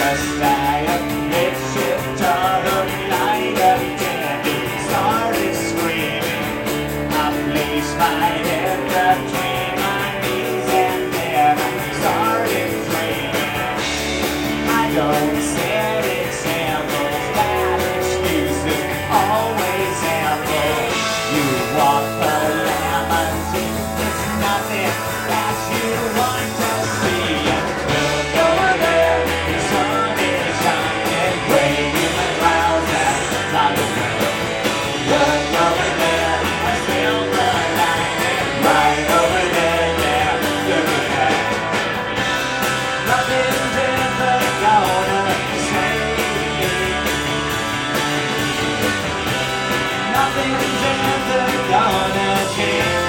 sky up, makeshift auto light up, and started screaming. I placed my head between my knees and then I started dreaming. I don't set examples, bad excuses always ample. You walk the limousine, it's nothing that you want to see. Look over there, the sun is shining, waving the clouds outside the window. Look over there, a silver lining, right over there, yeah, look at that. Nothing's ever gonna change. Nothing's ever gonna change.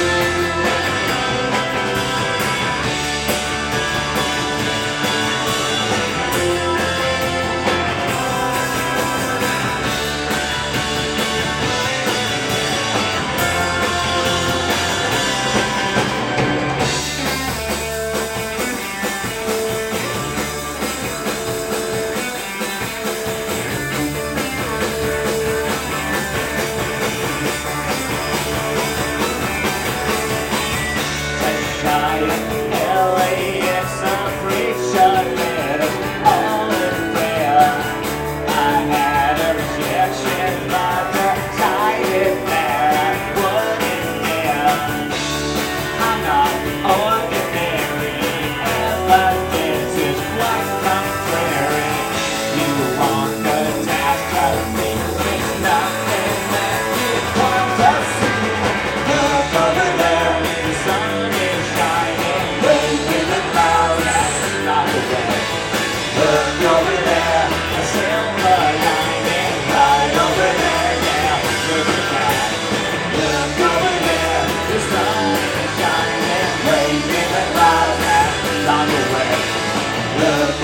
LAX, a preacher let us all in prayer. I had a rejection, but decided that I wouldn't care. I'm not ordinary, elegance is quite contrary. You want catastrophe, there's nothing that you want to see. Look over there, the sun is shining, waving the clouds out the way. Look over there, a silver lining, right over there, yeah, look at that. Look over there, the sun is shining, waving the clouds out the way. Look